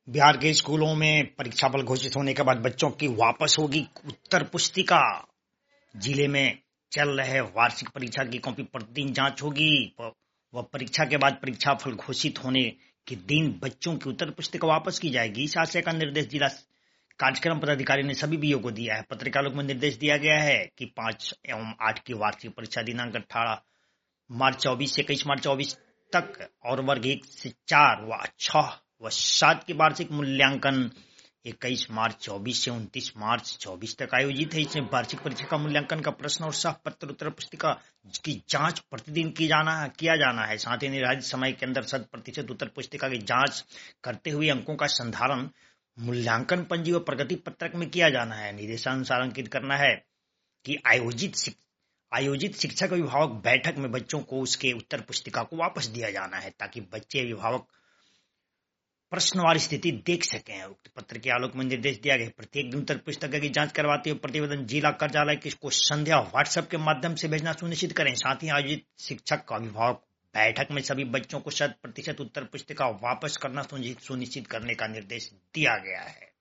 बिहार के स्कूलों में परीक्षाफल घोषित होने के बाद बच्चों की वापस होगी उत्तर पुस्तिका। जिले में चल रहे वार्षिक परीक्षा की कॉपी प्रतिदिन जांच होगी। वह परीक्षा के बाद परीक्षाफल घोषित होने के दिन बच्चों की उत्तर पुस्तिका वापस की जाएगी। इस आशय का निर्देश जिला कार्यक्रम पदाधिकारी ने सभी बीओ को दिया है। पत्रिकालों में निर्देश दिया गया है कि 5 एवं 8 की वार्षिक परीक्षा दिनांक 18 मार्च 24 से 21 मार्च 24 तक और वर्ग 1 से 4 व 6 व 7 की वार्षिक मूल्यांकन 21 मार्च 24 से 29 मार्च 24 तक आयोजित है। इसमें वार्षिक परीक्षा का मूल्यांकन का प्रश्न और सह पत्र उत्तर पुस्तिका की जांच प्रतिदिन किया जाना है। साथ ही निर्धारित समय के अंदर 100% उत्तर पुस्तिका की जांच करते हुए अंकों का संधारण मूल्यांकन पंजी व प्रगति पत्रक में किया जाना है। निर्देशानुसार अंकित करना है कि आयोजित शिक्षक अभिभावक बैठक में बच्चों को उसके उत्तर पुस्तिका को वापस दिया जाना है ताकि बच्चे अभिभावक प्रश्नवार स्थिति देख सकें। उक्त पत्र के आलोक में निर्देश दिया गया। प्रत्येक दिन उत्तर पुस्तिका की जांच करवाते हुए प्रतिवेदन जिला कार्यालय को संध्या व्हाट्सएप के माध्यम से भेजना सुनिश्चित करें। साथ ही आयोजित शिक्षक अभिभावक बैठक में सभी बच्चों को 100% उत्तर पुस्तिका वापस करना सुनिश्चित करने का निर्देश दिया गया है।